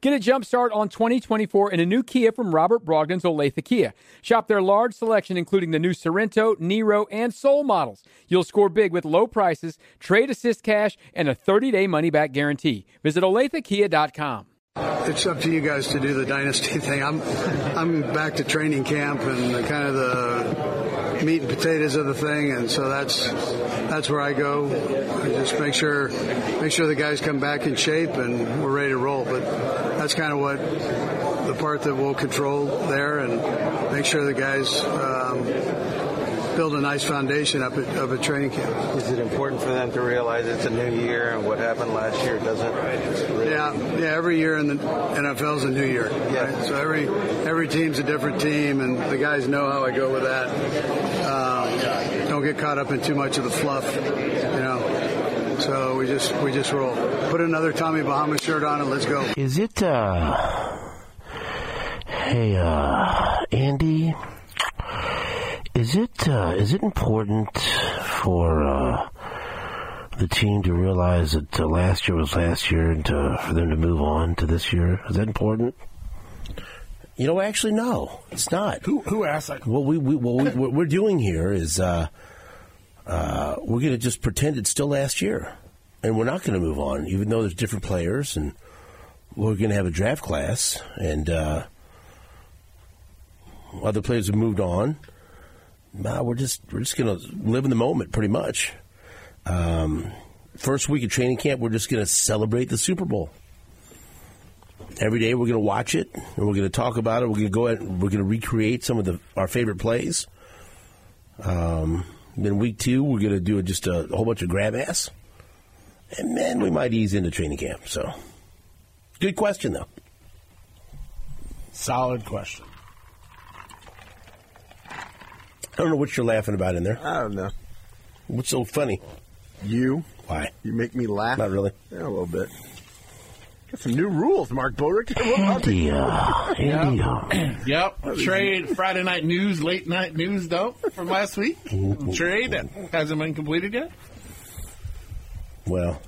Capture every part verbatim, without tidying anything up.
Get a jump start on twenty twenty-four in a new Kia from Robert Brogdon's Olathe Kia. Shop their large selection, including the new Sorrento, Niro, and Soul models. You'll score big with low prices, trade assist cash, and a thirty-day money-back guarantee. Visit Olathe Kia dot com. It's up to you guys to do the dynasty thing. I'm I'm back to training camp and the, kind of the meat and potatoes of the thing, and so that's that's where I go. I just make sure make sure the guys come back in shape and we're ready to roll. But that's kind of what the part that we'll control there, and make sure the guys um, build a nice foundation up at, up at training camp. Is it important for them to realize it's a new year and what happened last year doesn't really... Yeah, yeah. Every year in the N F L is a new year. Yeah. Right? So every every team's a different team, and the guys know how I go with that. Um, don't get caught up in too much of the fluff, you know. So we just we just roll. Put another Tommy Bahama shirt on and let's go. Is it? uh Hey, uh Andy. Is it uh, is it important for uh, the team to realize that uh, last year was last year and to, for them to move on to this year? Is that important? You know, actually, no, it's not. Who who asked that? What we, we what, we, what we're doing here is uh, uh, we're going to just pretend it's still last year, and we're not going to move on, even though there's different players, and we're going to have a draft class, and uh, other players have moved on. Nah, we're just we're just going to live in the moment, pretty much. Um, first week of training camp, we're just going to celebrate the Super Bowl. Every day, we're going to watch it, and we're going to talk about it. We're going to go ahead, and we're going to recreate some of the our favorite plays. Um, then week two, we're going to do just a, a whole bunch of grab ass, and then we might ease into training camp. So, good question, though. Solid question. I don't know what you're laughing about in there. I don't know. What's so funny? You. Why? You make me laugh. Not really. Yeah, a little bit. Got some new rules, Mark Borick. Andy, uh, Andy, uh, Yep. Trade Friday night news, late night news, though, from last week. Trade that hasn't been completed yet. Well,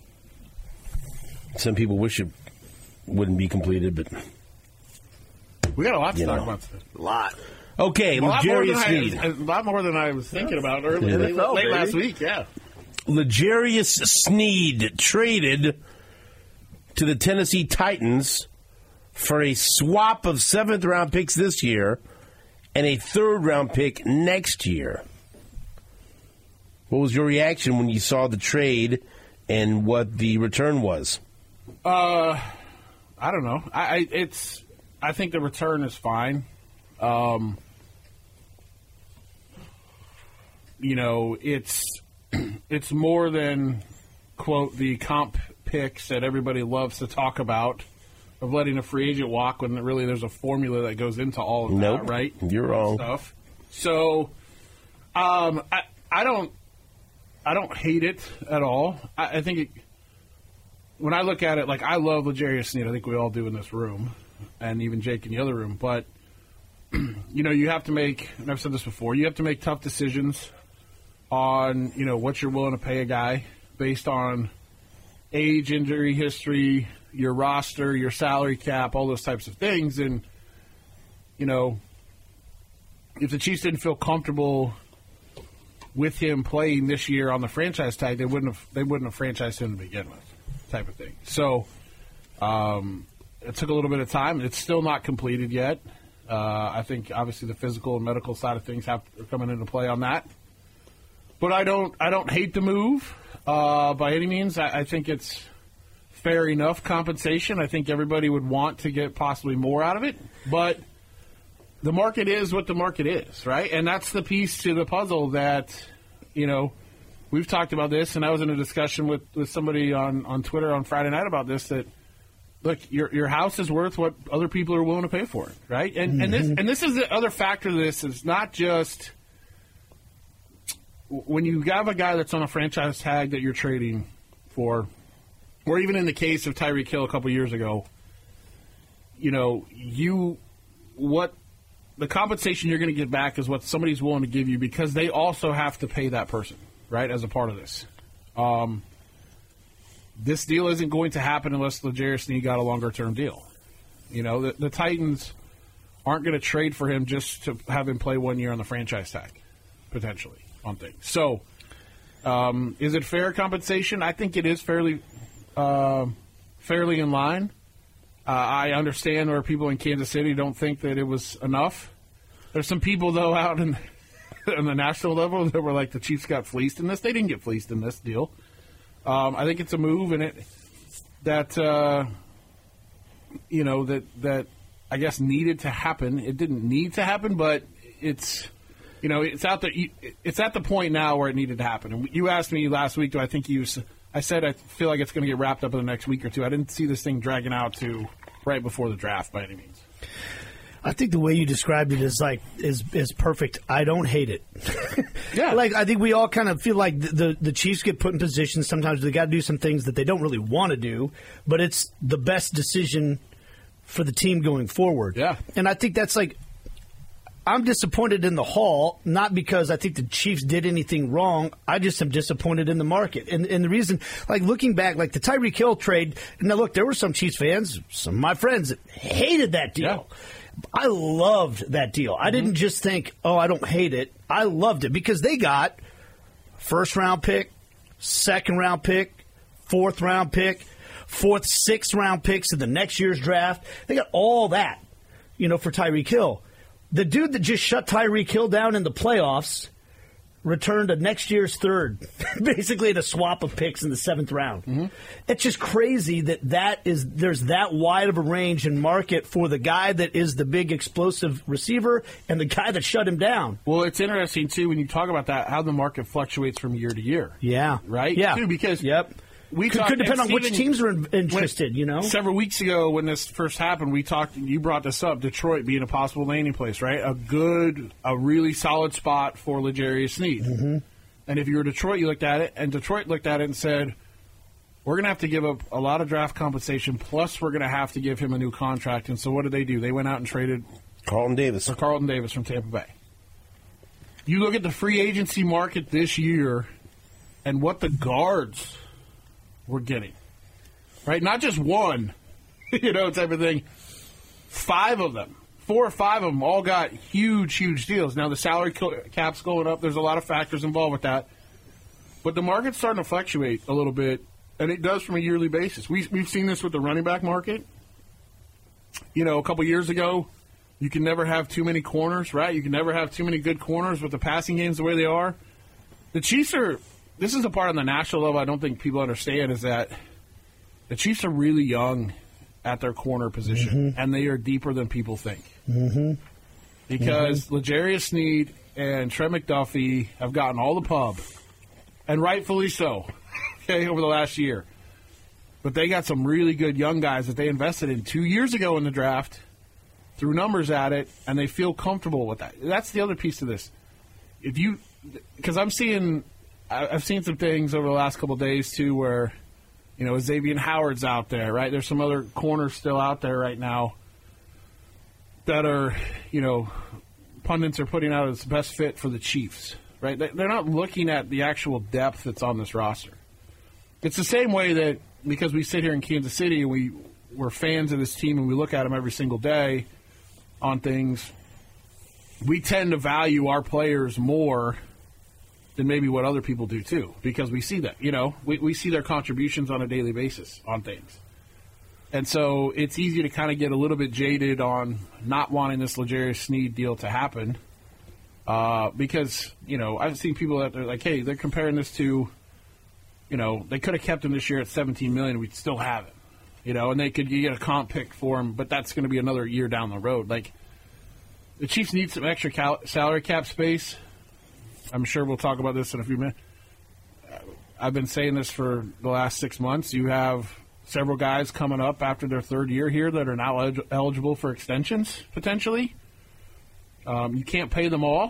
some people wish it wouldn't be completed, but we got a lot to you talk know. about today. A lot. Okay, A lot, more than L'Jarius I, Sneed. a lot more than I was thinking about earlier, Yeah. late, N F L, late last baby. week, yeah. L'Jarius Sneed traded to the Tennessee Titans for a swap of seventh-round picks this year and a third-round pick next year. What was your reaction when you saw the trade and what the return was? Uh, I don't know. I, I it's. I think the return is fine. Um, you know, it's it's more than quote the comp picks that everybody loves to talk about of letting a free agent walk when really there's a formula that goes into all of Nope, that, right? you're wrong. Stuff. So, um, I I don't I don't hate it at all. I, I think it, when I look at it, like I love L'Jarius Sneed. I think we all do in this room, and even Jake in the other room. But you know, you have to make, and I've said this before, you have to make tough decisions on, you know, what you're willing to pay a guy based on age, injury history, your roster, your salary cap, all those types of things. And, you know, if the Chiefs didn't feel comfortable with him playing this year on the franchise tag, they wouldn't have they wouldn't have franchised him to begin with, type of thing. So um, it took a little bit of time. It's still not completed yet. Uh, I think obviously the physical and medical side of things have are coming into play on that. But I don't I don't hate the move uh, by any means. I, I think it's fair enough compensation. I think everybody would want to get possibly more out of it. But the market is what the market is, right? And that's the piece to the puzzle that, you know, we've talked about this, and I was in a discussion with, with somebody on, on Twitter on Friday night about this, that, look, your your house is worth what other people are willing to pay for it, right? And mm-hmm. and this and this is the other factor to this. Is not just when you have a guy that's on a franchise tag that you're trading for, or even in the case of Tyreek Hill a couple years ago, you know, you what the compensation you're going to get back is what somebody's willing to give you, because they also have to pay that person, right, as a part of this. Um, this deal isn't going to happen unless L'Jarius Sneed got a longer-term deal. You know, the, the Titans aren't going to trade for him just to have him play one year on the franchise tag, potentially, on things. So, um, is it fair compensation? I think it is fairly uh, fairly in line. Uh, I understand where people in Kansas City don't think that it was enough. There's some people, though, out in, on the national level that were like, the Chiefs got fleeced in this. They didn't get fleeced in this deal. Um, I think it's a move, and it that uh, you know that that I guess needed to happen. It didn't need to happen, but it's you know it's out there. It's at the point now where it needed to happen. And you asked me last week, do I think you? I said I feel like it's going to get wrapped up in the next week or two. I didn't see this thing dragging out to right before the draft by any means. I think the way you described it is like is is perfect. I don't hate it. Yeah, like I think we all kind of feel like the the, the Chiefs get put in positions. Sometimes they got to do some things that they don't really want to do, but it's the best decision for the team going forward. Yeah, and I think that's like I'm disappointed in the haul, not because I think the Chiefs did anything wrong. I just am disappointed in the market, and and the reason, like looking back, like the Tyreek Hill trade. Now look, there were some Chiefs fans, some of my friends that hated that deal. Yeah. I loved that deal. Mm-hmm. I didn't just think, oh, I don't hate it. I loved it because they got first round pick, second round pick, fourth round pick, fourth, sixth round picks in the next year's draft. They got all that, you know, for Tyreek Hill. The dude that just shut Tyreek Hill down in the playoffs returned a next year's third, basically in a swap of picks in the seventh round. Mm-hmm. It's just crazy that that is there's that wide of a range in market for the guy that is the big explosive receiver and the guy that shut him down. Well, it's interesting, too, when you talk about that, how the market fluctuates from year to year. Yeah. Right? Yeah. Too, because yep. we could, talked, could depend on Steven, which teams are in, interested, when, you know? Several weeks ago when this first happened, we talked, you brought this up, Detroit being a possible landing place, right? A good, a really solid spot for L'Jarius Sneed. Mm-hmm. And if you were Detroit, you looked at it, and Detroit looked at it and said, we're going to have to give up a lot of draft compensation, plus we're going to have to give him a new contract. And so what did they do? They went out and traded Carlton Davis. For Carlton Davis from Tampa Bay. You look at the free agency market this year and what the guards were getting, right? Not just one, you know, type of thing. Five of them. Four or five of them all got huge, huge deals. Now, the salary cap's going up. There's a lot of factors involved with that. But the market's starting to fluctuate a little bit, and it does from a yearly basis. We, we've seen this with the running back market. You know, a couple years ago, you can never have too many corners, right? You can never have too many good corners with the passing games the way they are. The Chiefs are – this is a part on the national level I don't think people understand is that the Chiefs are really young at their corner position, mm-hmm. and they are deeper than people think. Mm-hmm. Because mm-hmm. L'Jarius Sneed and Trent McDuffie have gotten all the pub, and rightfully so, okay, over the last year. But they got some really good young guys that they invested in two years ago in the draft, threw numbers at it, and they feel comfortable with that. That's the other piece of this. If you, because I'm seeing, I've seen some things over the last couple of days too, where, you know, Xavier Howard's out there, right? There's some other corners still out there right now that are, you know, pundits are putting out as the best fit for the Chiefs, right? They're not looking at the actual depth that's on this roster. It's the same way that, because we sit here in Kansas City and we, we're fans of this team and we look at them every single day on things, we tend to value our players more than maybe what other people do too, because we see that, you know, we, we see their contributions on a daily basis on things. And so it's easy to kind of get a little bit jaded on not wanting this L'Jarius Sneed deal to happen uh, because, you know, I've seen people that are like, hey, they're comparing this to, you know, they could have kept him this year at seventeen million dollars, we'd still have him, you know, and they could get a comp pick for him, but that's going to be another year down the road. Like, the Chiefs need some extra cal- salary cap space. I'm sure we'll talk about this in a few minutes. I've been saying this for the last six months. You have several guys coming up after their third year here that are now elig- eligible for extensions, potentially. Um, you can't pay them all.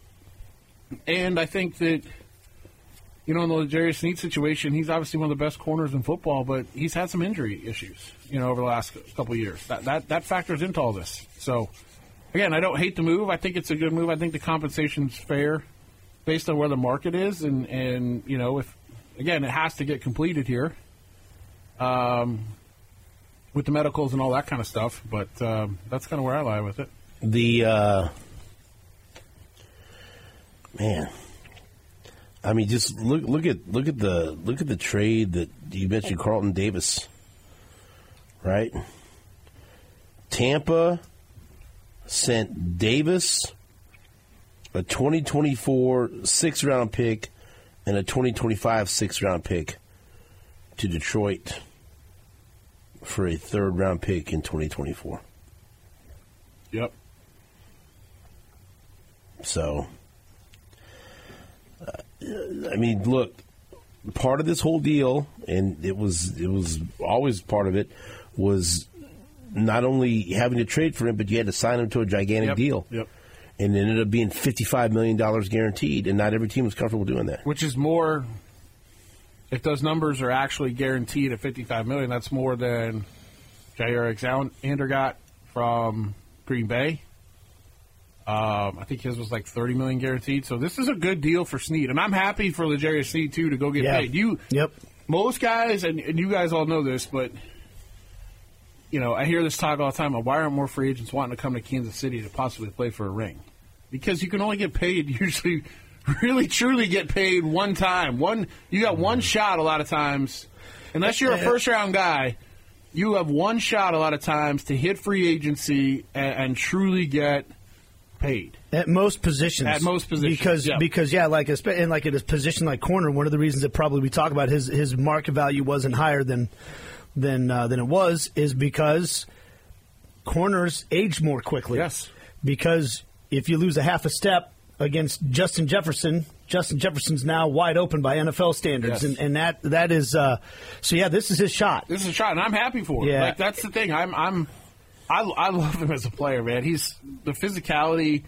And I think that, you know, in the L'Jarius Sneed situation, he's obviously one of the best corners in football, but he's had some injury issues, you know, over the last couple of years. That, that, that factors into all this. So, again, I don't hate the move. I think it's a good move. I think the compensation's fair based on where the market is. And, and you know, if again, it has to get completed here. um, with the medicals and all that kind of stuff. But um, that's kind of where I lie with it. The uh, man, I mean, just look look at look at the look at the trade that you mentioned, Carlton Davis, right? Tampa sent Davis, a twenty twenty-four sixth round pick, and a twenty twenty-five sixth round pick to Detroit for a third round pick in twenty twenty-four. Yep. So, uh, I mean, look, part of this whole deal, and it was it was always part of it, was not only having to trade for him, but you had to sign him to a gigantic Yep. deal. Yep. And it ended up being fifty-five million dollars guaranteed, and not every team was comfortable doing that. Which is more, if those numbers are actually guaranteed at fifty-five million dollars, that's more than Jair Alexander got from Green Bay. Um, I think his was like thirty million dollars guaranteed. So this is a good deal for Snead. And I'm happy for L'Jarius Snead, too, to go get Yeah. paid. You, Yep. Most guys, and, and you guys all know this, but, you know, I hear this talk all the time. Why aren't more free agents wanting to come to Kansas City to possibly play for a ring? Because you can only get paid, usually, really, truly get paid one time. One, you got one shot a lot of times. Unless you're a first-round guy, you have one shot a lot of times to hit free agency and, and truly get paid. At most positions. At most positions, Because, yeah. because yeah, like, a, and like at a position like corner, one of the reasons that probably we talk about his, his market value wasn't higher than than uh, than it was is because corners age more quickly. Yes. Because if you lose a half a step against Justin Jefferson, Justin Jefferson's now wide open by N F L standards, Yes. and, and that that is uh, so. Yeah, this is his shot. This is a shot, and I'm happy for him. Yeah. Like, that's the thing. I'm, I'm, I, I love him as a player, man. He's the physicality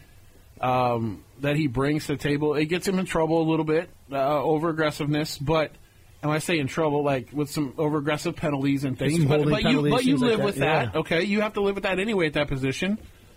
um, that he brings to the table. It gets him in trouble a little bit, uh, over aggressiveness, but. And when I say in trouble, like with some over aggressive penalties and things, Some but, holding but you penalties, but you things like live that, with that, yeah. okay? You have to live with that anyway at that position,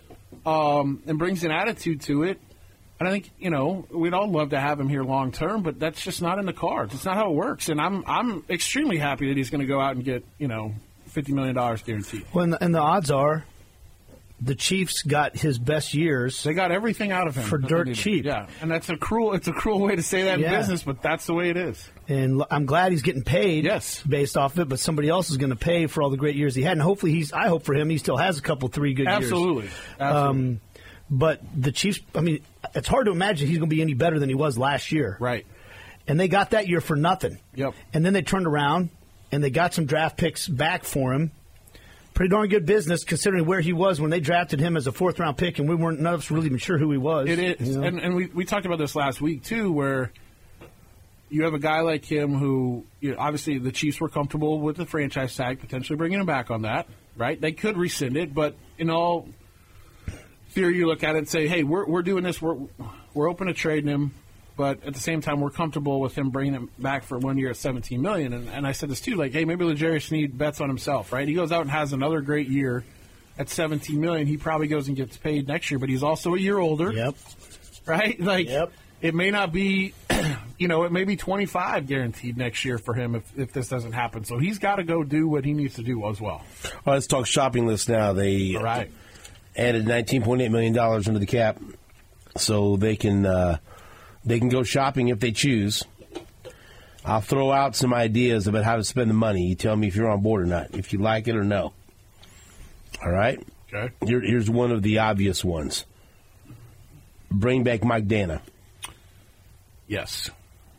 um, and brings an attitude to it. And I think you know we'd all love to have him here long term, but that's just not in the cards. It's not how it works. And I'm I'm extremely happy that he's going to go out and get you know fifty million dollars guaranteed. Well, and the, and the odds are, the Chiefs got his best years. They got everything out of him For that dirt they needed. cheap. Yeah, and that's a cruel. It's a cruel way to say that Yeah. in business, but that's the way it is. And l- I'm glad he's getting paid. Yes. Based off of it, but somebody else is going to pay for all the great years he had, and hopefully he's. I hope for him, he still has a couple, three good Absolutely. years. Absolutely. Um, but the Chiefs. I mean, it's hard to imagine he's going to be any better than he was last year. Right. And they got that year for nothing. Yep. And then they turned around and they got some draft picks back for him. Pretty darn good business considering where he was when they drafted him as a fourth round pick, and we weren't none of us really even sure who he was. It is, you know? and, and we we talked about this last week too, where you have a guy like him who, you know, obviously the Chiefs were comfortable with the franchise tag, potentially bringing him back on that, right? They could rescind it, but in all theory, you look at it and say, hey, we're we're doing this, we're we're open to trading him, but at the same time, we're comfortable with him bringing him back for one year at seventeen million dollars. And, and I said this too, like, hey, maybe L'Jarius Snead bets on himself, right? He goes out and has another great year at seventeen million dollars. He probably goes and gets paid next year, but he's also a year older. Yep. Right? Like, Yep. it may not be, you know, it may be twenty-five guaranteed next year for him if, if this doesn't happen. So he's got to go do what he needs to do as well. All right, let's talk shopping list now. They All right. added nineteen point eight million dollars into the cap, so they can uh, they can go shopping if they choose. I'll throw out some ideas about how to spend the money. You tell me if you're on board or not, if you like it or no. All right? Okay. Here, here's one of the obvious ones. Bring back Mike Dana. Yes.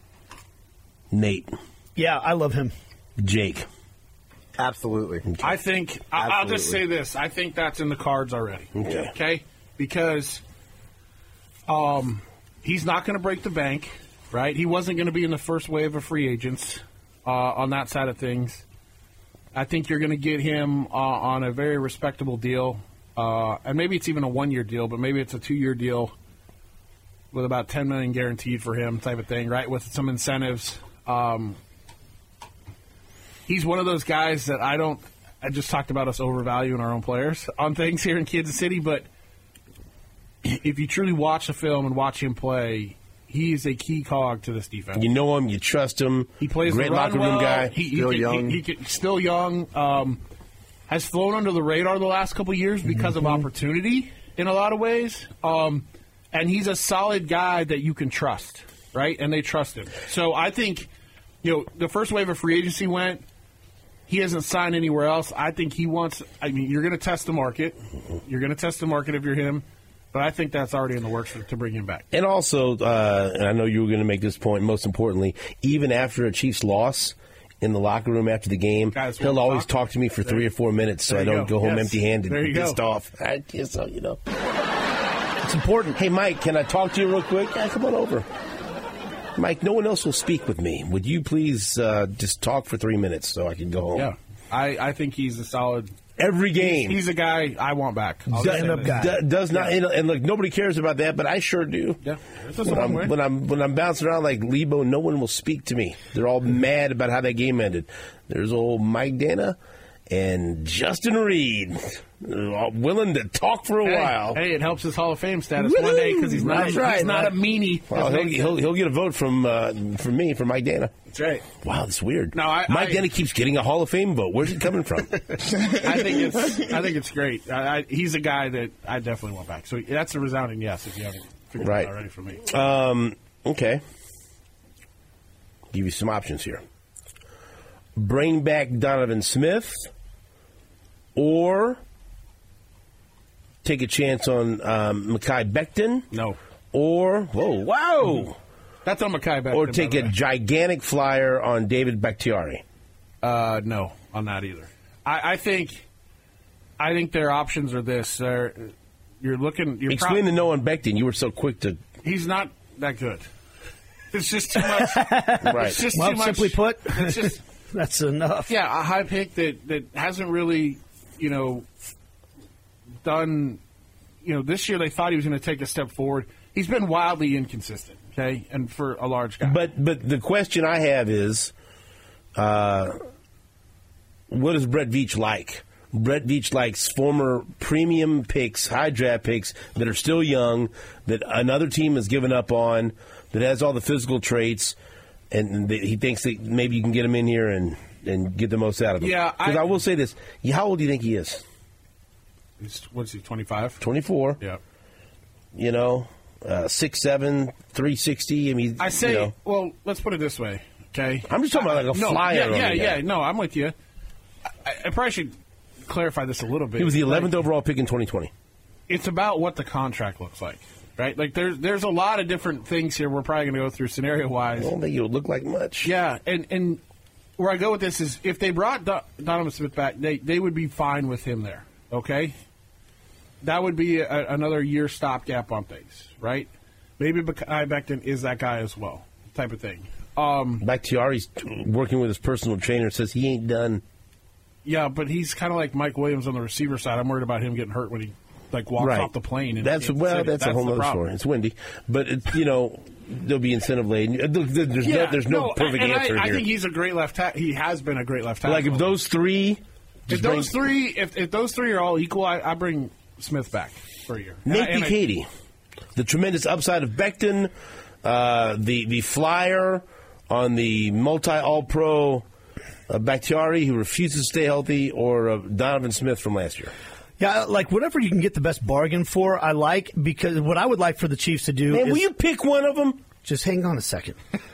Nate. Yeah, I love him. Jake. Absolutely. I think, I- I'll just say Absolutely. this. I think that's in the cards already. Okay. Okay? Because um, he's not going to break the bank, right? He wasn't going to be in the first wave of free agents uh, on that side of things. I think you're going to get him uh, on a very respectable deal. Uh, and maybe it's even a one-year deal, but maybe it's a two-year deal with about ten million dollars guaranteed for him type of thing, right, with some incentives. Um, he's one of those guys that I don't – I just talked about us overvaluing our own players on things here in Kansas City, but if you truly watch the film and watch him play, he is a key cog to this defense. You know him, you trust him. He plays great the run locker room well. guy. He, Still he, young. He, he, he, still young. Um, has flown under the radar the last couple of years because Mm-hmm. of opportunity in a lot of ways. Um, and he's a solid guy that you can trust, right? And they trust him. So I think, you know, the first wave of free agency went. He hasn't signed anywhere else. I think he wants. I mean, you're going to test the market. You're going to test the market if you're him. But I think that's already in the works for, to bring him back. And also, uh, and I know you were going to make this point, most importantly, even after a Chiefs loss in the locker room after the game, Guys, he'll we'll always talk. talk to me for There- three or four minutes so there I you don't go. go, home Yes. empty-handed There and you pissed go. off. I guess so, you know. It's important. Hey, Mike, can I talk to you real quick? Yeah, come on over. Mike, no one else will speak with me. Would you please uh, just talk for three minutes so I can go home? Yeah, I, I think he's a solid. Every game. He's a guy I want back. I'll does, just say stand-up that. guy. do- does not, and, and look, nobody cares about that, but I sure do. Yeah, it's just When one I'm, way. when I'm when I'm bouncing around like Lebo, no one will speak to me. They're all mad about how that game ended. There's old Mike Dana and Justin Reed, They're all willing to talk for a Hey, while. hey, it helps his Hall of Fame status one day because he's not. That's right, he's not right. a meanie. Well, he'll, he'll, he'll get a vote from uh, from me, from Mike Dana. That's right. Wow, that's weird. No, I- Mike I- Dana keeps getting a Hall of Fame vote. Where's it coming from? I think it's. I think it's great. I, I, he's a guy that I definitely want back. So that's a resounding yes. If you haven't figured Right. it out already for me. Um, okay. Give you some options here. Bring back Donovan Smith, or take a chance on um, Mekhi Becton, No, or whoa, wow, that's on Mekhi Becton. or by take the a way. gigantic flyer on David Bakhtiari. Uh, no, on that either. I, I think. I think their options are this. They're, you're looking. You're Explain prob- the no on Becton. You were so quick to He's not that good. It's just too much. right. It's just Well, too much. simply put, It's just. that's enough. Yeah, a high pick that, that hasn't really, you know, done, you know, this year they thought he was going to take a step forward. He's been wildly inconsistent, okay, and for a large guy. But but the question I have is, uh, what is Brett Veach like? Brett Veach likes former premium picks, high draft picks that are still young, that another team has given up on, that has all the physical traits, and that he thinks that maybe you can get him in here and, and get the most out of him. Yeah, because I, I- will say this: how old do you think he is? He's, what's he, twenty-five? Twenty-four. Yeah. You know, uh, six seven, three sixty. I mean, I say, you know. well, let's put it this way, okay? I'm just talking about like a no, flyer. Yeah, on yeah, the yeah. guy. No, I'm with you. I, I probably should clarify this a little bit. He was the eleventh Like, overall pick in twenty twenty. it's about what the contract looks like, right? Like there's there's a lot of different things here we're probably going to go through scenario wise. I don't think it would look like much. Yeah, and and where I go with this is if they brought Do- Donovan Smith back, they they would be fine with him there. Okay, that would be a, another year stopgap on things, right? Maybe Mekhi Becton is that guy as well, type of thing. Um, Bakhtiari's working with his personal trainer, says he ain't done. yeah, but he's kind of like Mike Williams on the receiver side. I'm worried about him getting hurt when he like walks Right. off the plane. In That's Kansas well, City. that's, a whole the other problem. story. It's windy, but it's, you know, there'll be incentive laden. There's no, there's no, perfect and answer I, here. I think he's a great left tackle. He has been a great left tackle. like if those three, if just those bring- three, if, if those three are all equal, I, I bring Smith back for a year. And I- Nate and I- Katie, the tremendous upside of Becton, uh, the the flyer on the multi All Pro uh, Bakhtiari who refuses to stay healthy, or uh, Donovan Smith from last year. Yeah, like whatever you can get the best bargain for, I like, because what I would like for the Chiefs to do Man, is will you pick one of them? just hang on a second.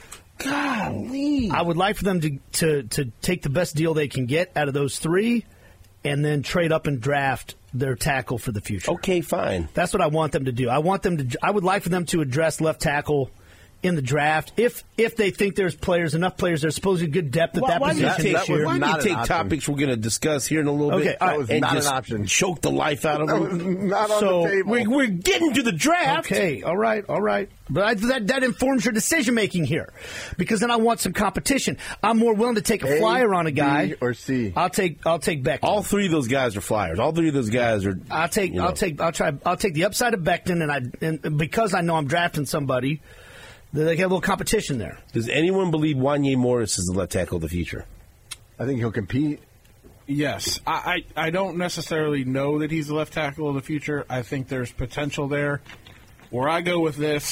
Golly. I would like for them to, to, to take the best deal they can get out of those three and then trade up and draft their tackle for the future. Okay, fine. That's what I want them to do. I want them to. I would like for them to address left tackle in the draft if if they think there's players, enough players, there's supposedly good depth at Why, that why do you position take, this year. why do not you an take option. topics we're going to discuss here in a little Okay, bit all right. That was and not just an option. choke the life out of That was them? not on So, the table. We're, we're getting to the draft. Okay, all right, all right. But I, that that informs your decision making here, because then I want some competition. I'm more willing to take a, A, flyer on a guy B, or C. I'll take I'll take Becton. All three of those guys are flyers. All three of those guys are. I'll take you know. I'll take I'll try I'll take the upside of Becton, and I and because I know I'm drafting somebody, that they get a little competition there. Does anyone believe Wanye Morris is the left tackle of the future? I think he'll compete. Yes, I, I I don't necessarily know that he's the left tackle of the future. I think there's potential there. Where I go with this,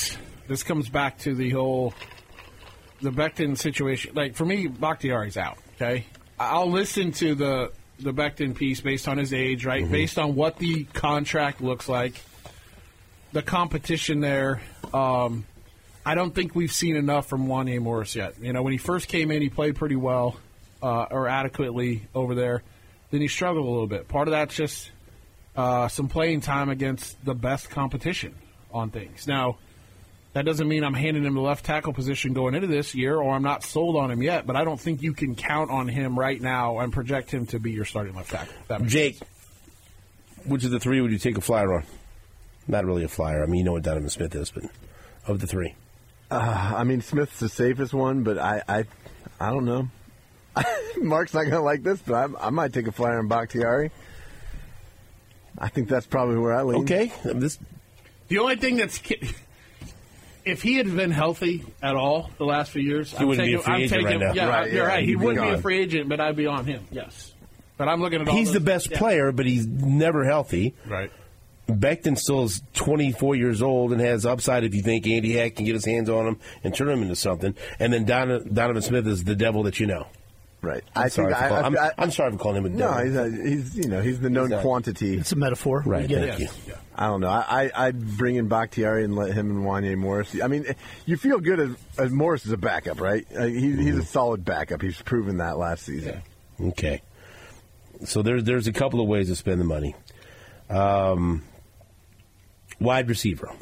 this comes back to the whole the Becton situation. Like, for me, Bakhtiari's out, okay? I'll listen to the, the Becton piece based on his age, right? Mm-hmm. Based on what the contract looks like, the competition there. Um, I don't think we've seen enough from Wanya Morris yet. You know, when he first came in, he played pretty well uh, or adequately over there. Then he struggled a little bit. Part of that's just uh, some playing time against the best competition on things. Now, that doesn't mean I'm handing him the left tackle position going into this year, or I'm not sold on him yet, but I don't think you can count on him right now and project him to be your starting left tackle. That Jake, sense. Which of the three would you take a flyer on? Not really a flyer. I mean, you know what Donovan Smith is, but of the three. Uh, I mean, Smith's the safest one, but I I, I don't know. Mark's not going to like this, but I, I might take a flyer on Bakhtiari. I think that's probably where I lean. Okay. This... The only thing that's... If he had been healthy at all the last few years, he I'm wouldn't taking, be a free I'm agent taking, right now. Yeah, right, you're yeah, right. He be wouldn't gone. be a free agent, but I'd be on him. Yes, but I'm looking at all. He's those, the best yeah. player, but he's never healthy. Right. Becton still is twenty-four years old and has upside if you think Andy Heck can get his hands on him and turn him into something. And then Don, Donovan Smith is the devil that you know. Right. I'm, I sorry, think for I, call, I'm, I, I, I'm sorry for calling him a devil. No, he's, a, he's you know he's the known He's not. quantity. It's a metaphor. Right, We get thank it. you. Yeah. I don't know. I, I I'd bring in Bakhtiari and let him and Wanya Morris. I mean, you feel good as, as Morris is a backup, right? Uh, he, mm-hmm. He's a solid backup. He's proven that last season. Yeah. Okay. So there's there's a couple of ways to spend the money. Um, wide receiver.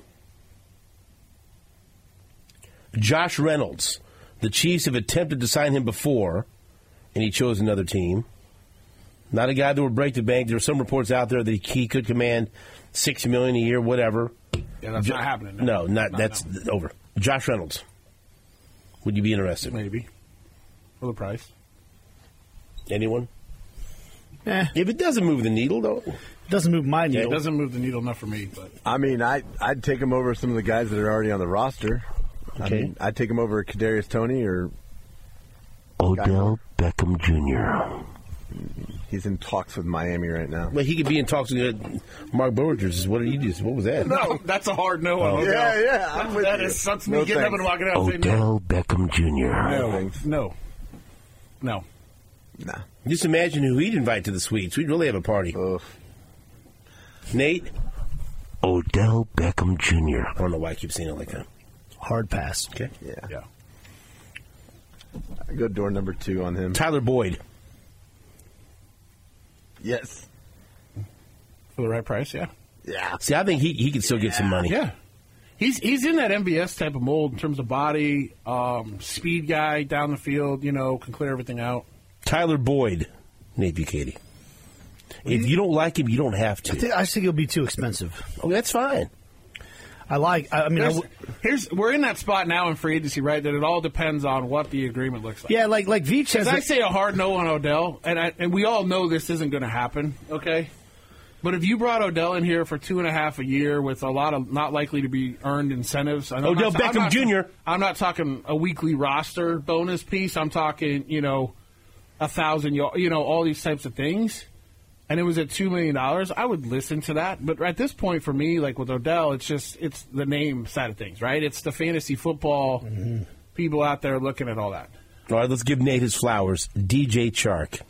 Josh Reynolds. The Chiefs have attempted to sign him before, and he chose another team. Not a guy that would break the bank. There are some reports out there that he could command six million dollars a year, whatever. Yeah, that's Jo- not happening. No, not No, that's no. over. Josh Reynolds. Would you be interested? Maybe for the price. Anyone? Eh, If it doesn't move the needle, though. doesn't move my It needle. doesn't move the needle enough for me, but I mean, I I'd take him over some of the guys that are already on the roster. I Okay. mean, I'd take him over Kadarius Toney or Odell Beckham Junior he's in talks with Miami right now. Well, he could be in talks with uh, Mark Borgers. What did you just? What was that? no, that's a hard no on Oh. Odell. Yeah, yeah, I'm with That you. is sucks me No getting up thanks. and walking out and saying no. Beckham Junior No, thanks. No, no. Nah. Just imagine who he'd invite to the suites. We'd really have a party. Ugh. Nate? Odell Beckham Junior I don't know why I keep saying it like that. Hard pass. Okay. Yeah. Yeah. I go door number two on him. Tyler Boyd. Yes. For the right price, yeah. Yeah. See, I think he, he could still get some money. Yeah. He's he's in that M B S type of mold in terms of body, um, speed guy down the field, you know, can clear everything out. Tyler Boyd. Nate Bukaty. If you don't like him, you don't have I to. think, I just think it'll be too expensive. Oh, that's fine. I like. I, I mean, I There's, w- here's we're in that spot now in free agency, right? That it all depends on what the agreement looks like. yeah, like like Veach has. As I a- say a hard no on Odell, and I, and we all know this isn't going to happen, okay? But if you brought Odell in here for two and a half a year with a lot of not likely to be earned incentives, I know Odell I'm not, I'm Beckham not- Junior I'm not talking a weekly roster bonus piece. I'm talking, you know, a thousand, you know, all these types of things. And it was at two million dollars. I would listen to that, but at this point, for me, like with Odell, it's just it's the name side of things, right? It's the fantasy football Mm-hmm. people out there looking at all that. All right, let's give Nate his flowers. D J Chark.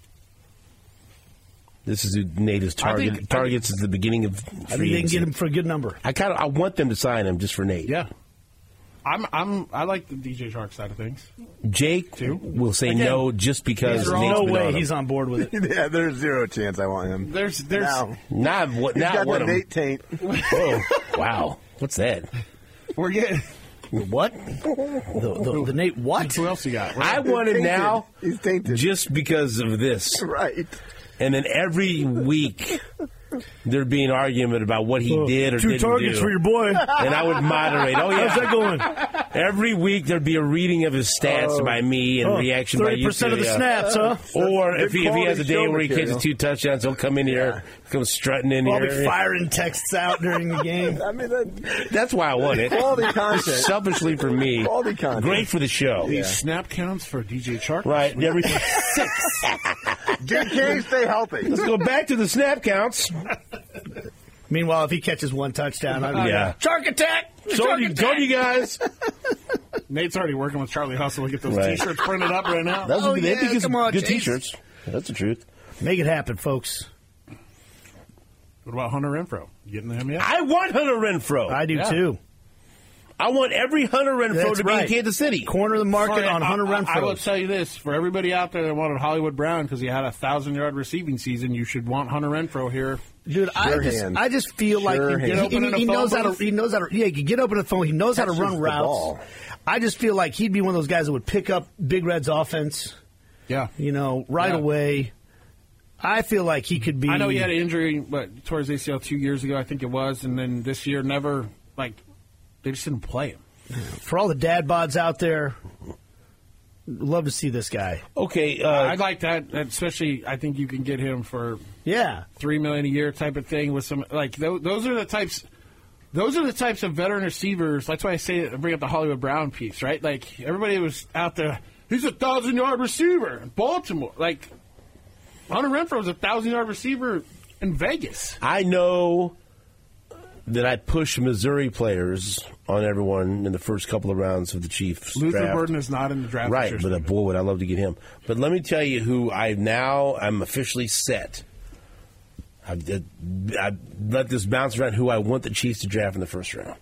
This is who Nate is I think- target, targets at the beginning of I free think they can agency. get him for a good number. I kind of I want them to sign him just for Nate. Yeah. I'm I'm I like the D J Shark side of things. Jake Two. will say Again, no just because these are all- Nate's No been way on him. he's on board with it. Yeah, there's zero chance I want him. There's there's Now, Now what? he's Now got what? the Nate taint. Oh, wow! What's that? we're getting What? The, the, the Nate what? who else you got? I want him Tainted. now He's tainted. just because of this, Right. and then every week there'd be an argument about what he did or Two didn't targets do, for your boy. and I would moderate. Oh yeah, How's that going? Every week there'd be a reading of his stats by me and reaction by Thirty you percent two, of the yeah. snaps, huh? Or That's if he, good if he has a quality day show where he material. catches two touchdowns, he'll come in here, come strutting in I'll be here. firing texts out during the game. I mean, that, That's why I want it. quality content. Selfishly for me, Quality content. great for the show. These snap counts for D J Shark. Right, every, D K, stay healthy. let's go back to the snap counts. Meanwhile, if he catches one touchdown, I'd be, Yeah. Shark attack! So Shark you, attack! go you guys. Nate's already working with Charlie Hustle to get those Right. T-shirts printed up right now. Those Oh, would be, yeah, they'd be good, come on, good Chase. T-shirts. That's the truth. Make it happen, folks. What about Hunter Renfrow? You getting him yet? I want Hunter Renfrow. I do, Yeah. too. I want every Hunter Renfrow That's to be right. in Kansas City. Corner the market For- on I- Hunter I, I will Renfrow. tell you this: for everybody out there that wanted Hollywood Brown because he had a thousand-yard receiving season, you should want Hunter Renfrow here. Dude, I Sure just, hand. I just feel like Sure he, hand. he, Get open in he, he a phone knows how to. booth? He knows how to. Yeah, he can get open the phone. He knows how to Catches run the routes. ball. I just feel like he'd be one of those guys that would pick up Big Red's offense. Yeah, You know, right Yeah. away. I feel like he could be. I know he had an injury, but towards A C L two years ago, I think it was, and then this year, never like they just didn't play him. For all the dad bods out there, love to see this guy. Okay, uh, I'd like that, especially. I think you can get him for Yeah. three million a year type of thing with some like those, those are the types. Those are the types of veteran receivers. That's why I say bring up the Hollywood Brown piece, right? Like everybody was out there. He's a thousand yard receiver in Baltimore. Like Hunter Renfrow is a thousand yard receiver in Vegas. I know that I push Missouri players on everyone in the first couple of rounds of the Chiefs Luther draft. Burden is not in the draft. Right, this but year, uh, boy, would I love to get him. But let me tell you who I now I'm officially set. I've, I've let this bounce around who I want the Chiefs to draft in the first round.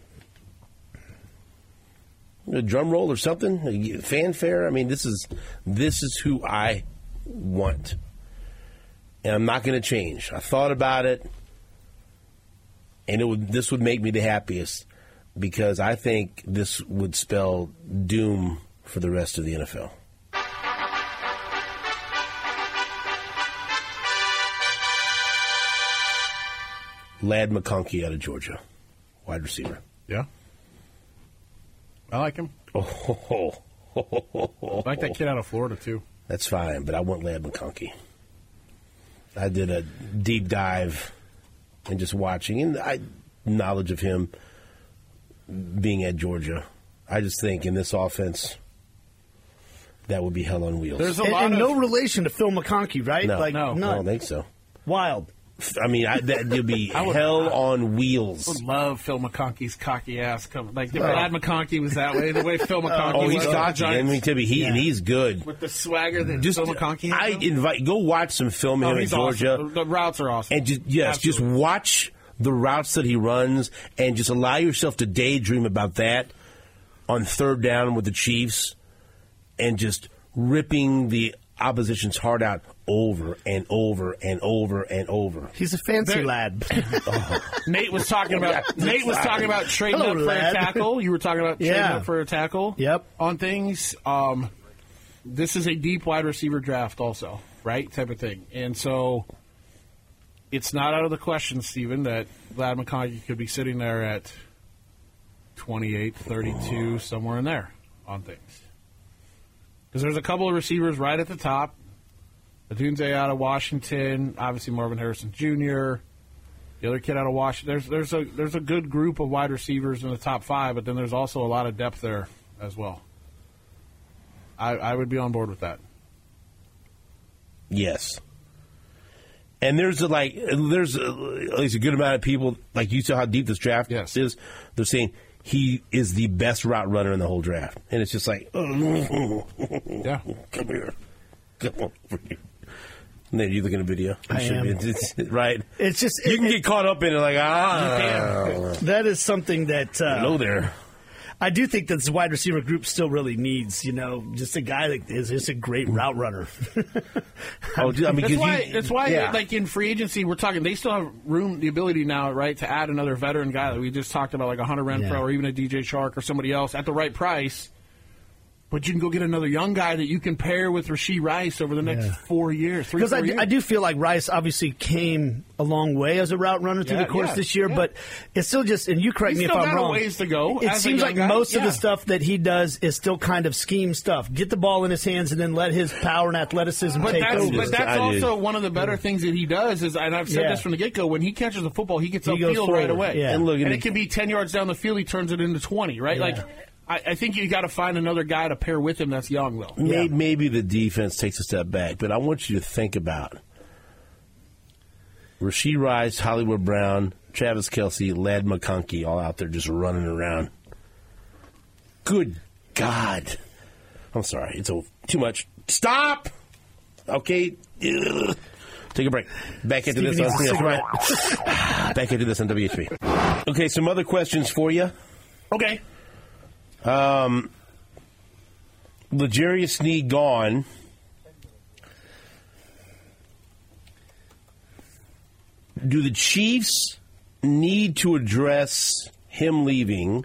A drum roll or something, a fanfare. I mean, this is this is who I want, and I'm not going to change. I thought about it, and it would this would make me the happiest because I think this would spell doom for the rest of the N F L. Ladd McConkey out of Georgia, wide receiver. Yeah, I like him. Oh, I like that kid out of Florida too. That's fine, but I want Ladd McConkey. I did a deep dive and just watching, and I knowledge of him being at Georgia. I just think in this offense, that would be hell on wheels. There's a And, lot and of no relation to Phil McConkey, right? no, like, no. I none. don't think so. Wild. I mean, I, that would be I would- hell on I would wheels. love Phil McConkey's cocky ass coming. Like if Brad McConkey was that way, the way Phil McConkey Oh, was he's with the cocky. I Giants, mean, Timmy, he, and he's good. with the swagger that Just, Phil McConkey has. I invite go watch some film of Oh, him in he's Georgia. awesome. The, the routes are awesome. And just yes, Absolutely. just watch the routes that he runs, and just allow yourself to daydream about that on third down with the Chiefs, and just ripping the opposition's heart out over and over and over and over. He's a fancy There- lad. Nate was talking about Nate was talking about trading Hello, up for lad. a tackle. You were talking about trading Yeah. up for a tackle. Yep. On things. Um, this is a deep wide receiver draft, also, right? Type of thing, and so it's not out of the question, Stephen, that Ladd McConkey could be sitting there at twenty-eight, thirty-two, somewhere in there on things. Because there's a couple of receivers right at the top. Adunze out of Washington, obviously Marvin Harrison Junior The other kid out of Washington. There's there's a there's a good group of wide receivers in the top five, but then there's also a lot of depth there as well. I, I would be on board with that. Yes. And there's a, like there's a, at least a good amount of people, like you saw how deep this draft Yes. is. They're saying he is the best route runner in the whole draft, and it's just like, Yeah. come here, come over here. Nate, you looking at a video? You I should am. be. It's- right. It's just You it- can it- get caught up in it, like ah, that is something that uh, hello there. I do think that this wide receiver group still really needs, you know, just a guy that is just a great route runner. Oh, dude, I mean, That's 'cause why. you, That's why. yeah. Like in free agency, we're talking. They still have room, the ability now, right, to add another veteran guy that we just talked about, like a Hunter Renfrow Yeah. or even a D J Shark or somebody else at the right price. But you can go get another young guy that you can pair with Rashee Rice over the next Yeah. four years, three, Because four I, years. I do feel like Rice obviously came a long way as a route runner through Yeah, the course yeah, this year, yeah. but it's still just, and you correct He's me if still I'm got a wrong. ways to go It as a seems young like guy. most of Yeah. the stuff that he does is still kind of scheme stuff. Get the ball in his hands and then let his power and athleticism But take that's, over. but that's I do. also one of the better things that he does is, and I've said Yeah. this from the get go, when he catches the football, he gets He goes upfield right forward, away. yeah. And look, and and it can be ten yards down the field, he turns it into twenty, right? Yeah. Like, I, I think you got to find another guy to pair with him that's young, though. Maybe, maybe the defense takes a step back, but I want you to think about Rashee Rice, Hollywood Brown, Travis Kelce, Ladd McConkey, all out there just running around. Good God. I'm sorry. It's a, too much. Stop! Okay. Ugh. Take a break. Back into this. On, yes, right. Back into this on W H B. Okay, some other questions for you. Okay. Um, L'Jarius Sneed gone. Do the Chiefs need to address him leaving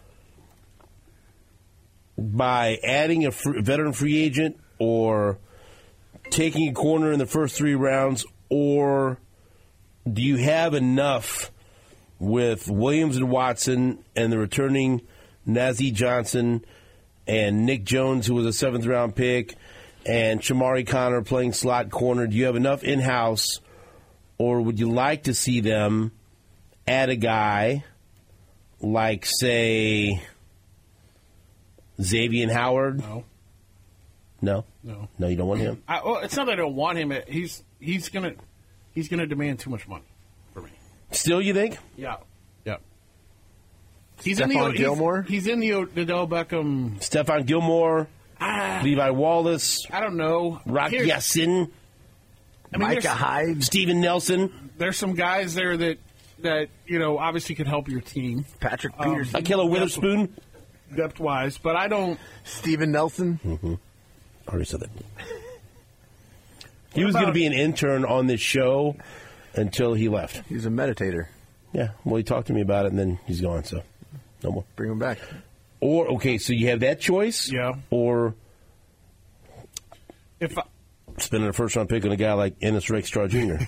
by adding a fr- veteran free agent or taking a corner in the first three rounds, or do you have enough with Williams and Watson and the returning Nazeeh Johnson and Nick Jones, who was a seventh round pick, and Shamari Connor playing slot corner? Do you have enough in-house, or would you like to see them add a guy like, say, Xavier Howard? No. No? No. No, you don't want him? I, well, it's not that I don't want him. He's he's gonna he's gonna demand too much money for me. Still, you think? Yeah. Yeah. He's Stephon in the Gilmore? He's, he's in the Odell Beckham. Stephon Gilmore, Ah, Levi Wallace, I don't know. Rock Here's- Yassin, I mean, Micah there's, Hyde, Steven Nelson, there's some guys there that that you know obviously could help your team Patrick Um, Peterson, Ahkello Witherspoon. depth wise, but I don't. Steven Nelson. Mm-hmm. Already said that. He was going to about- be an intern on this show until he left. He's a meditator. Yeah, well, he talked to me about it, and then he's gone, so no more. Bring him back. Or, okay, so you have that choice? Yeah. Or If I, spending a first-round pick on a guy like Ennis Rakestraw Junior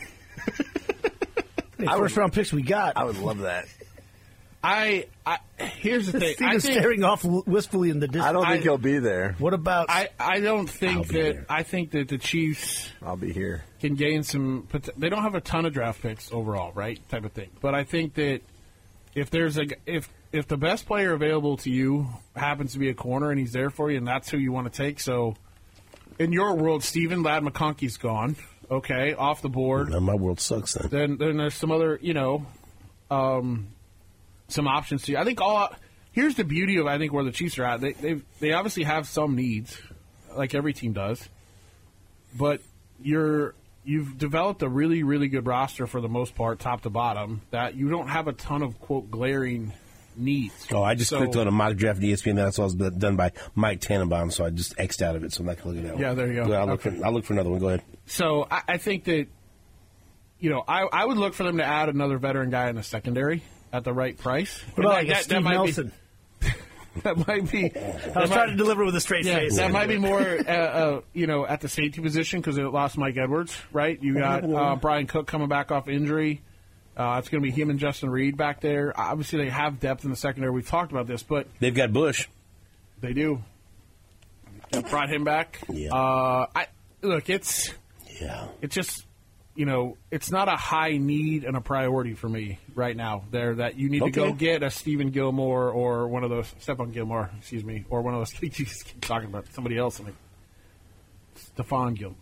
Hey, first round picks we got. I would love that. I, I here's the thing. I Steven's think, staring off wistfully in the distance. I don't think I- he'll be there. What about? I, I don't think I'll that be there. I think that the Chiefs I'll be here. can gain some. pot- They don't have a ton of draft picks overall, right? Type of thing. But I think that if there's a if if the best player available to you happens to be a corner and he's there for you, and that's who you want to take. So in your world, Steven Ladd McConkey's gone. Okay, off the board. Man, my world sucks then. Then then there's some other you know, um, some options to you. I think all. Here's the beauty of I think where the Chiefs are at. They they they obviously have some needs, like every team does, but you're you've developed a really really good roster for the most part, top to bottom. That you don't have a ton of quote glaring needs. Oh, I just So- clicked on a mock draft at E S P N. That's all was done by Mike Tannenbaum, so I just X'd out of it, so I'm not going to look at that one. Yeah, there you go. I'll look, Okay. for, I'll look for another one. Go ahead. So I, I think that, you know, I, I would look for them to add another veteran guy in the secondary at the right price. what about like a Steve Nelson? Be, that might be. I was trying to deliver with a straight Yeah, face. that might be more, uh, uh, you know, at the safety position because it lost Mike Edwards, right? You got uh, Brian Cook coming back off injury. Uh, it's going to be him and Justin Reed back there. Obviously, they have depth in the secondary. We've talked about this, but They've got Bush. they do. They brought him back. Yeah. Uh, I look, it's. Yeah. It's just, you know, it's not a high need and a priority for me right now. There, that you need to go Okay. get a Stephen Gilmore or one of those Stephon Gilmore, excuse me, or one of those. You just keep talking about somebody else. I'm like, Stephon Gilmore.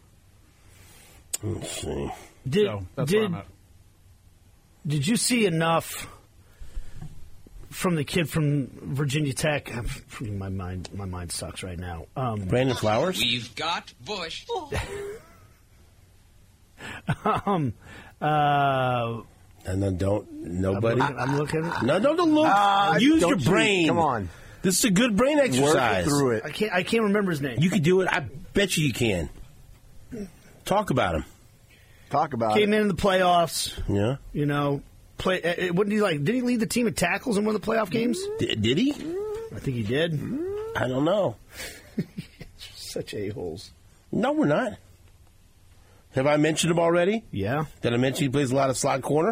Let's see. Did So that's where did I'm at. did you see enough from the kid from Virginia Tech? I'm- My mind my mind sucks right now. Um, Brandon Flowers? We've got Bush. um, uh, And then don't, nobody. I'm, I'm looking. No, don't don't look. Ah, Use don't your you- brain. come on. This is a good brain exercise. Work through it. I can't. I can't remember his name. You can do it. I bet you you can. Talk about him. Talk about Came it. in in the playoffs. Yeah. You know, play. Uh, wouldn't he like? Did he lead the team in tackles in one of the playoff games? D- did he? I think he did. I don't know. Such a holes. No, we're not. Have I mentioned him already? Yeah. Did I mention he plays a lot of slot corner?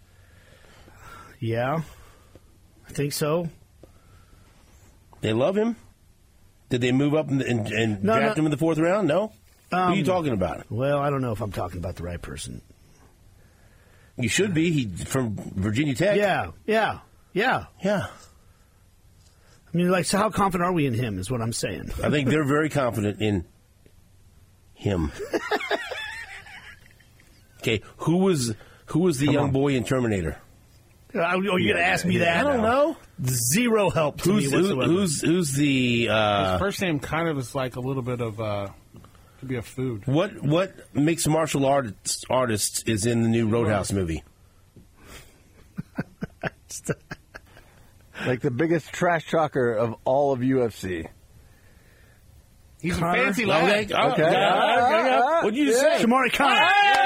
Yeah. I think so. They love him. Did they move up and, and, and No, draft no. him in the fourth round? No. Who are you Um, talking about? Well, I don't know if I'm talking about the right person. You should be. He from Virginia Tech. Yeah. Yeah. Yeah. Yeah. I mean, like, so how confident are we in him? Is what I'm saying. I think they're very confident in him. Okay, who was who was the Come young on. boy in Terminator? Oh, you're yeah, going to ask me that? I don't know. Zero help to who's, me whatsoever. Who's who's the uh, his first name kind of is like a little bit of uh, could be a food. What what mixed martial artists artists is in the new Roadhouse movie? Like the biggest trash talker of all of U F C. He's Connor? a fancy lad. Okay. Oh, Okay. yeah, Uh, okay, yeah. uh, What'd you yeah. say? Shamari Khan.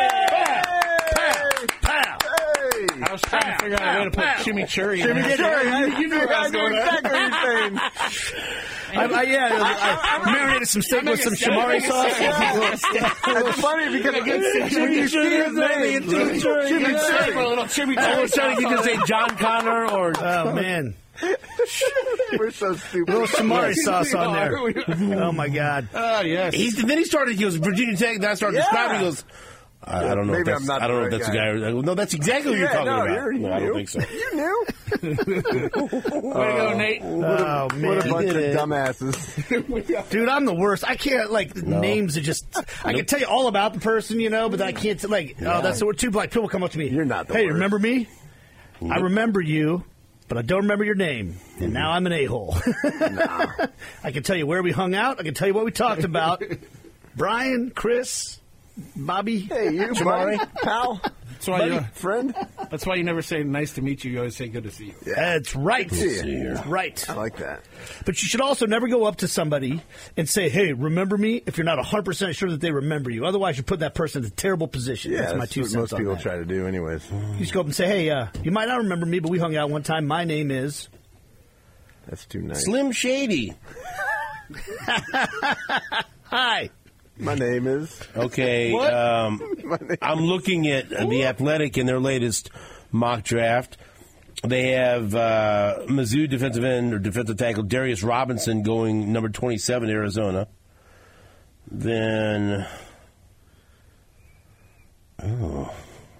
Pow. Hey! I was trying to figure out a way to put chimichurri in Jimmy there. Cherry, you knew where I I was knew going. exactly what you're saying. I, I, yeah, I, I marinated some steak with some shamari sauce. It's funny because when you see his name, Jimmy Cherry. A little chimichurri. I was trying to get you to say John Connor or Oh, man. We're so stupid. A little shamari sauce on there. Oh, my God. Oh, yes. he's. Then he started. He goes Virginia Tech. Then I started Yeah. describing. He goes. I, I don't know. Maybe if that's, I'm not I don't know the if that's right the guy. No, that's exactly what you're Yeah, talking no, about. you're- no, I you don't knew. think so. You knew. Way to go, Nate. Oh, man. What a bunch of did it. dumbasses. Dude, I'm the worst. I can't, like, names that just. I can tell you all about the person, you know, but I can't, like, oh, that's the word too. Like, people come up to me. You're not the Hey, worst. remember me? I remember you, but I don't remember your name. And now I'm an a-hole. I can tell you where we hung out. I can tell you what we talked about. Brian, Chris, Bobby. Hey, you, buddy, pal, That's why, you, friend. that's why you never say nice to meet you. You always say good to see you. That's right. see That's right. I like that. But you should also never go up to somebody and say, hey, remember me, if you're not one hundred percent sure that they remember you. Otherwise, you put that person in a terrible position. Yeah, that's my two what cents most on people that. try to do, anyways. You just go up and say, hey, uh, you might not remember me, but we hung out one time. My name is... That's too nice. Slim Shady. Hi. My name is. Okay. Um, I'm looking at the Athletic in their latest mock draft. They have uh, Mizzou defensive end or defensive tackle Darius Robinson going number twenty-seven, Arizona. Then, oh,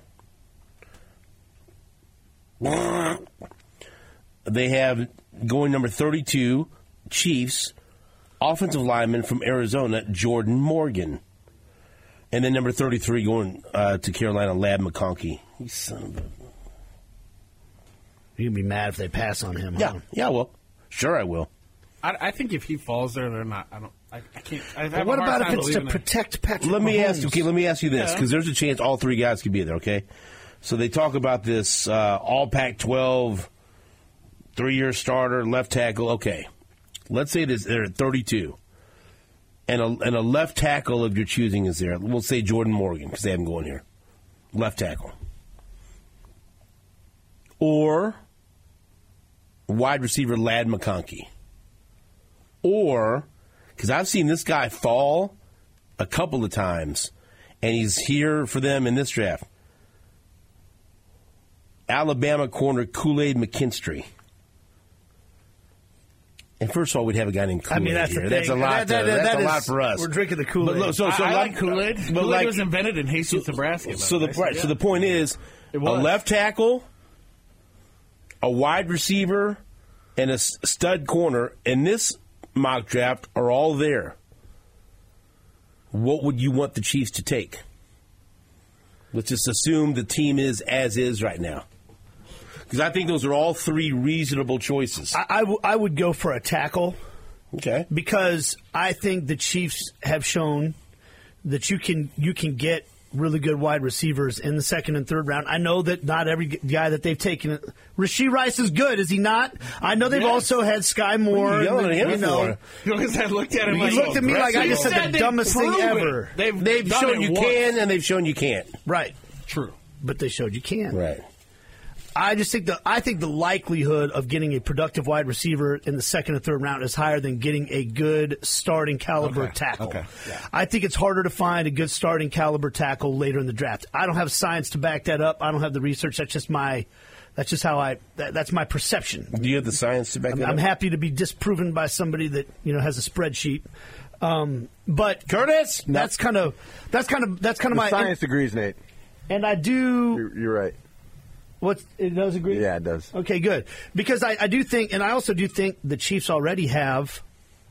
they have going number thirty-two, Chiefs, offensive lineman from Arizona, Jordan Morgan. And then number thirty-three going uh, to Carolina, Lad McConkey. You son of a... You'd be mad if they pass on him. Yeah, huh? yeah, well, sure I will. I, I think if he falls there, they're not. I don't. I, I can't. I have But what a hard about time if it's to believing that. protect Patrick Let me Mahomes? ask you. Okay, let me ask you this, Yeah. because there's a chance all three guys could be there. Okay, so they talk about this uh, all Pac twelve, three-year starter, left tackle. Okay, let's say this, they're at thirty-two, and a and a left tackle of your choosing is there. We'll say Jordan Morgan because they have him going here, left tackle, or wide receiver Lad McConkey, or because I've seen this guy fall a couple of times, and he's here for them in this draft. Alabama corner Kool-Aid McKinstry. And first of all, we'd have a guy named Kool-Aid I mean, that's the here. That's a thing. lot. That- that- to, that's that a lot is- for us. we're drinking the Kool-Aid. But look, so, so I, I like, like Kool-Aid. but Kool-Aid like- was invented in Hastings, Nebraska. So the right, Yeah. so the point is, a It was. left tackle, a wide receiver, and a s- stud corner in this mock draft are all there. What would you want the Chiefs to take? Let's just assume the team is as is right now, because I think those are all three reasonable choices. I, I, w- I would go for a tackle Okay. because I think the Chiefs have shown that you can you can get really good wide receivers in the second and third round. I know that not every g- guy that they've taken. Rasheed Rice is good, is he not? I know they've Yes. also had Sky Moore. What are you yelling and, at him you know, for? You know, 'cause I looked at him He like, looked at me like I just said the they've dumbest thing proven it. ever. They've, They've done shown it you once. can, and they've shown you can't. Right. True. But they showed you can. Right. I just think the I think the likelihood of getting a productive wide receiver in the second and third round is higher than getting a good starting caliber Okay, tackle. okay, yeah. I think it's harder to find a good starting caliber tackle later in the draft. I don't have science to back that up. I don't have the research. That's just my that's just how I that, that's my perception. Do you have the science to back I'm, that I'm up? happy to be disproven by somebody that you know has a spreadsheet. Um, but Curtis, that's kind of that's kind of that's kind of The my science agrees, Nate. and I do. You're, you're right. What it does agree? Yeah, it does. Okay, good. Because I, I do think, and I also do think the Chiefs already have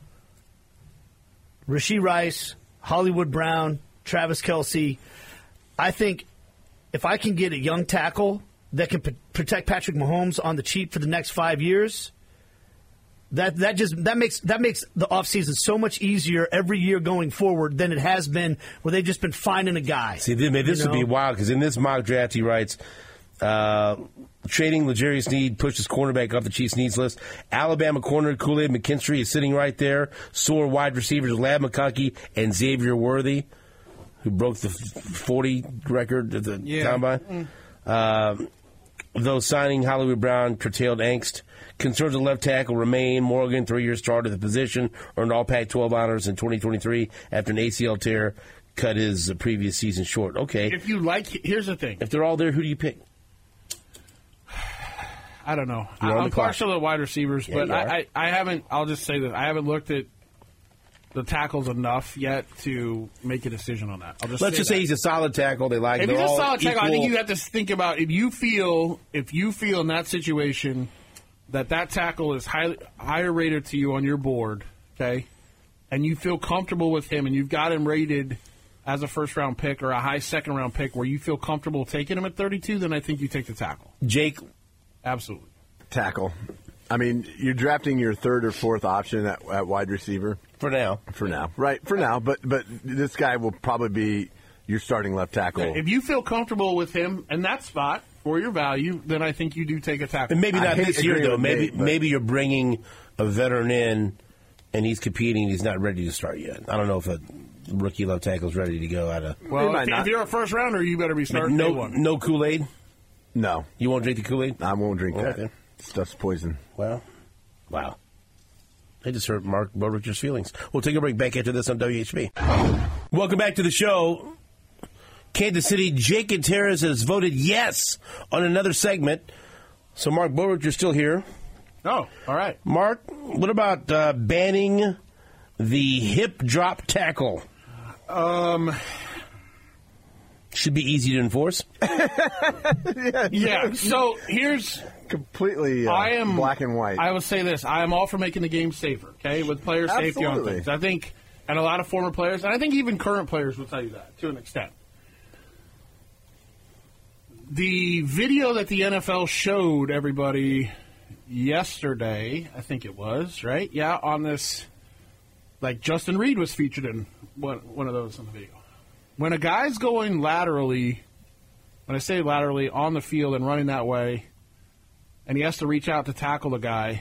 Rasheed Rice, Hollywood Brown, Travis Kelce. I think if I can get a young tackle that can p- protect Patrick Mahomes on the cheap for the next five years, that that just that makes that makes the offseason so much easier every year going forward than it has been where they've just been finding a guy. See, this, this would be wild because in this mock draft he writes, uh, trading L'Jarius Sneed pushes cornerback up the Chiefs' needs list. Alabama corner Kool-Aid McKinstry is sitting right there. Sore wide receivers Lab McConkey and Xavier Worthy, who broke the forty record at the yeah. combine. Mm. Uh, though signing Hollywood Brown curtailed angst. Concerns of left tackle remain. Morgan, three-year starter at the position, earned all Pac twelve honors in twenty twenty-three after an A C L tear cut his previous season short. Okay. If you like, here's the thing. If they're all there, who do you pick? I don't know. You're I'm partial to wide receivers, Yeah, but you I, are. I, I haven't, I'll just say that I haven't looked at the tackles enough yet to make a decision on that. I'll just Let's say just that. say he's a solid tackle. They like If they're he's a all solid tackle, I think equal. you have to think about if you feel if you feel in that situation that that tackle is highly, higher rated to you on your board, okay, and you feel comfortable with him and you've got him rated as a first-round pick or a high second-round pick where you feel comfortable taking him at thirty-two, then I think you take the tackle. Jake. Absolutely. Tackle. I mean, you're drafting your third or fourth option at, at wide receiver. For now. For now. Right, for now. But but this guy will probably be your starting left tackle. If you feel comfortable with him in that spot for your value, then I think you do take a tackle. And maybe I not hate this year, agreeing though. with Maybe Nate, but- maybe you're bringing a veteran in, and he's competing, and he's not ready to start yet. I don't know if a rookie left tackle is ready to go out of. Well, might if, not. if you're a first rounder, you better be starting day No, one. no Kool-Aid? No. You won't drink the Kool-Aid? I won't drink that. Okay. Stuff's poison. Well, wow. I just hurt Mark Bowdrich's feelings. We'll take a break back after this on W H B. Welcome back to the show. Kansas City, Jake Gutierrez has voted yes on another segment. So, Mark Bowdrich, you're still here. Oh, all right. Mark, what about uh, banning the hip drop tackle? Um, Should be easy to enforce. yeah. So here's Completely uh, I am black and white. I will say this: I am all for making the game safer. Okay, with player safety on Absolutely. things. I think, and a lot of former players, and I think even current players will tell you that to an extent. The video that the N F L showed everybody yesterday, I think it was, right? Yeah, on this, like Justin Reed was featured in one, one of those in the video. When a guy's going laterally, when I say laterally, on the field and running that way, and he has to reach out to tackle the guy,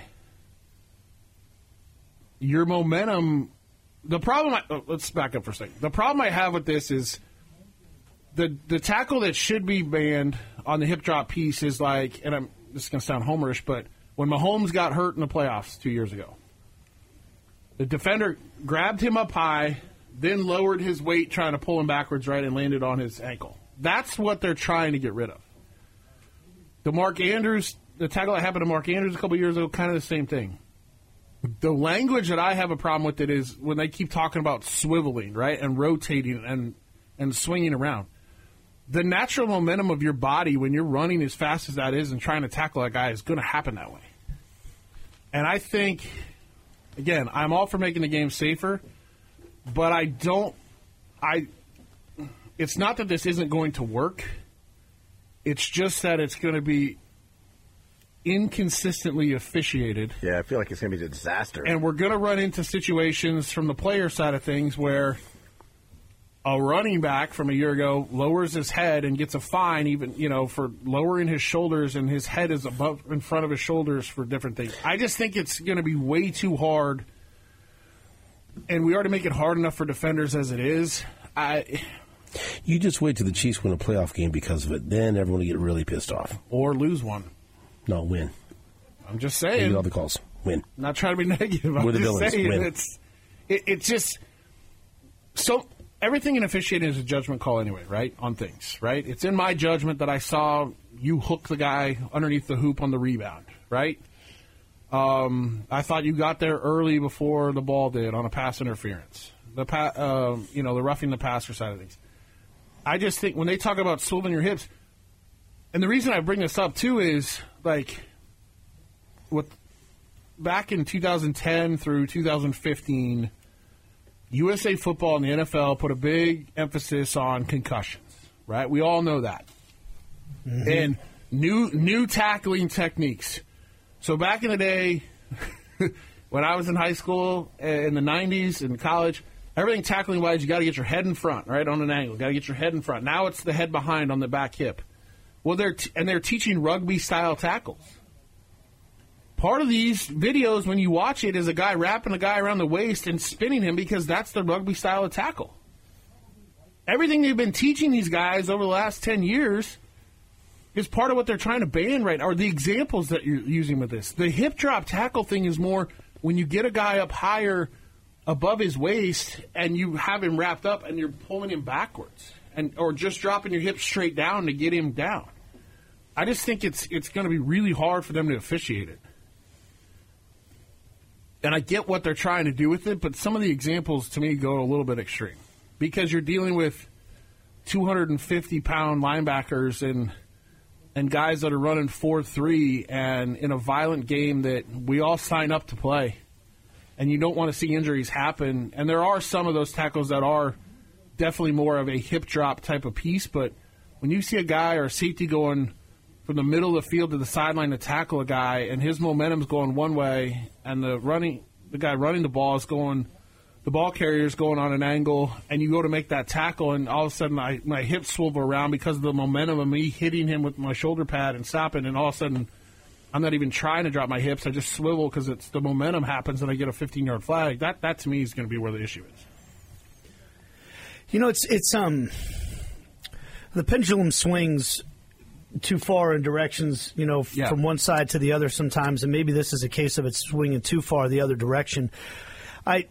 your momentum, the problem, I, oh, let's back up for a second. The problem I have with this is the the tackle that should be banned on the hip drop piece is like, and I'm, this is going to sound homerish, but when Mahomes got hurt in the playoffs two years ago, the defender grabbed him up high, then lowered his weight trying to pull him backwards, right, and landed on his ankle. That's what they're trying to get rid of. The Mark Andrews, the tackle that happened to Mark Andrews a couple years ago, kind of the same thing. The language that I have a problem with it is when they keep talking about swiveling, right, and rotating and and swinging around. The natural momentum of your body when you're running as fast as that is and trying to tackle that guy is going to happen that way. And I think, again, I'm all for making the game safer, but I don't, I, it's not that this isn't going to work. It's just that it's going to be inconsistently officiated. Yeah, I feel like it's going to be a disaster. And we're going to run into situations from the player side of things where a running back from a year ago lowers his head and gets a fine, even, you know, for lowering his shoulders, and his head is above in front of his shoulders for different things. I just think it's going to be way too hard, and we already make it hard enough for defenders as it is. I You just wait till the Chiefs win a playoff game because of it. Then everyone will get really pissed off. or lose one. No, win. I'm just You saying. get all the calls. Win. Not trying to be negative. I'm We're the just villains. saying Win. it's it, it's just so everything in officiating is a judgment call anyway, right? On things, right? It's in my judgment that I saw you hook the guy underneath the hoop on the rebound, right? Um, I thought you got there early before the ball did on a pass interference. The pa- uh, you know, the roughing the passer side of things. I just think when they talk about swiveling your hips, and the reason I bring this up too is like with back in two thousand ten through two thousand fifteen, U S A Football and the N F L put a big emphasis on concussions, right? We all know that. Mm-hmm. And new new tackling techniques. So back in the day, when I was in high school, in the nineties, in college, everything tackling-wise, you got to get your head in front, right, on an angle. Got to get your head in front. Now it's the head behind on the back hip. Well, they're t- and they're teaching rugby-style tackles. Part of these videos, when you watch it, is a guy wrapping a guy around the waist and spinning him because that's the rugby style of tackle. Everything they've been teaching these guys over the last ten years is part of what they're trying to ban right now, or the examples that you're using with this. The hip drop tackle thing is more when you get a guy up higher above his waist and you have him wrapped up and you're pulling him backwards, and or just dropping your hips straight down to get him down. I just think it's it's going to be really hard for them to officiate it. And I get what they're trying to do with it, but some of the examples to me go a little bit extreme because you're dealing with two hundred fifty pound linebackers and and guys that are running four three and in a violent game that we all sign up to play. And you don't want to see injuries happen. And there are some of those tackles that are definitely more of a hip drop type of piece, but when you see a guy or a safety going from the middle of the field to the sideline to tackle a guy, and his momentum's going one way, and the running, the guy running the ball is going, the ball carrier's going on an angle, and you go to make that tackle, and all of a sudden my, my hips swivel around because of the momentum of me hitting him with my shoulder pad and stopping, and all of a sudden I'm not even trying to drop my hips. I just swivel because it's the momentum happens, and I get a fifteen-yard flag. That, that to me is going to be where the issue is. You know, it's it's um the pendulum swings too far in directions, you know, f- Yeah. from one side to the other sometimes, and maybe this is a case of it swinging too far the other direction. I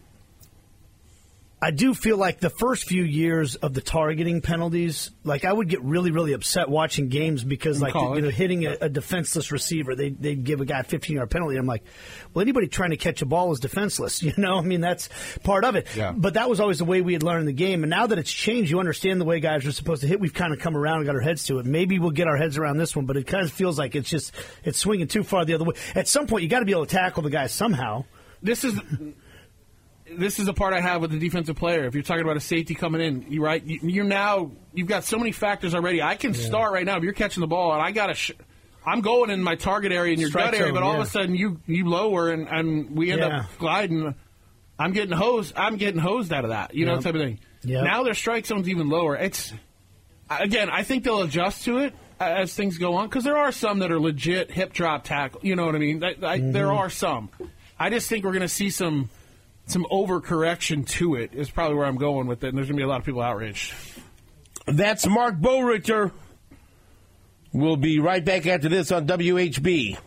I do feel like the first few years of the targeting penalties, like I would get really, really upset watching games because, In like, college. you know, hitting a, a defenseless receiver, they they'd give a guy a fifteen-yard penalty. I'm like, well, anybody trying to catch a ball is defenseless, you know? I mean, that's part of it. Yeah. But that was always the way we had learned in the game, and now that it's changed, you understand the way guys are supposed to hit. We've kind of come around and got our heads to it. Maybe we'll get our heads around this one, but it kind of feels like it's just it's swinging too far the other way. At some point, you got to be able to tackle the guy somehow. This is this is the part I have with the defensive player. If you're talking about a safety coming in, you right, you, you're now you've got so many factors already. I can yeah. start right now if you're catching the ball, and I got to. Sh- I'm going in my target area in your Strike gut area, zone, but all yeah. of a sudden you you lower and, and we end Yeah. up gliding. I'm getting hosed. I'm getting hosed out of that. You know, Yep. type of thing. Yep. Now their strike zone's even lower. It's again, I think they'll adjust to it as things go on because there are some that are legit hip drop tackle. You know what I mean? I, I, Mm-hmm. There are some. I just think we're going to see some some overcorrection to it. Is probably where I'm going with it. And there's going to be a lot of people outraged. That's Mark Boerichter. We'll be right back after this on W H B.